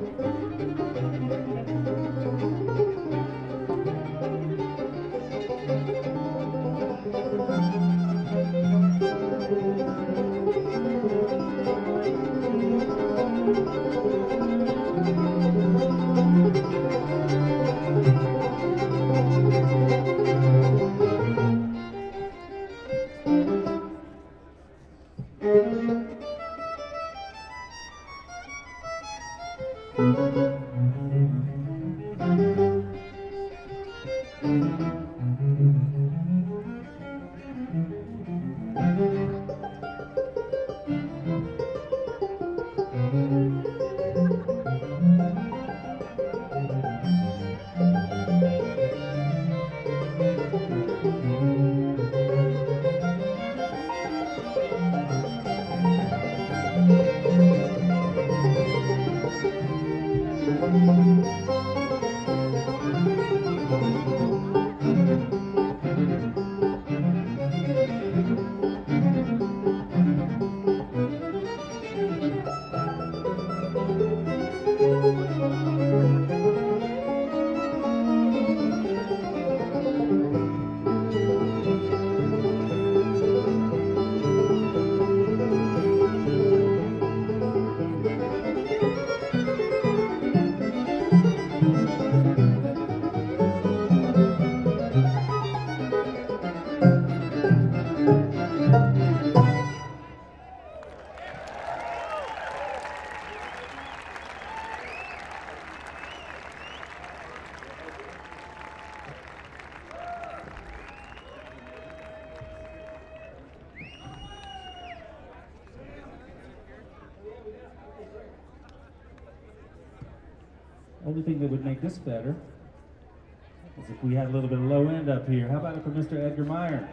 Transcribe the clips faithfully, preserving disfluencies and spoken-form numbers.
Only thing that would make this better is if we had a little bit of low end up here. How about it for Mister Edgar Meyer?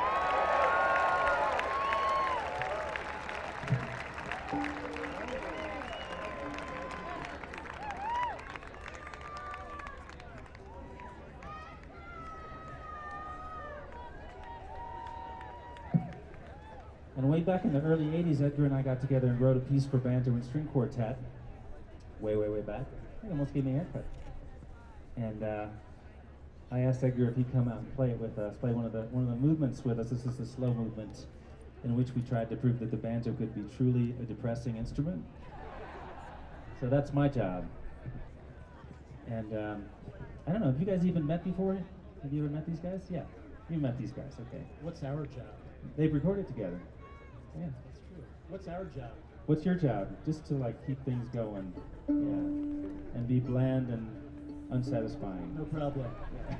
And way back in the early eighties, Edgar and I got together and wrote a piece for banjo and string quartet. Way, way, way back. He almost gave me a haircut. And uh, I asked Edgar if he'd come out and play it with us, play one of the one of the movements with us. This is the slow movement in which we tried to prove that the banjo could be truly a depressing instrument. So that's my job. And um, I don't know, have you guys even met before? Have you ever met these guys? Yeah, you met these guys, okay. What's our job? They've recorded together. Yeah. That's true. What's our job? What's your job? Just to like keep things going, yeah, and be bland and unsatisfying. No problem. Yeah.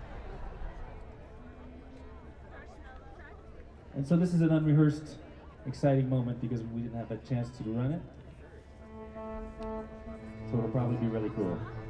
And so this is an unrehearsed, exciting moment because we didn't have a chance to run it. So it'll probably be really cool.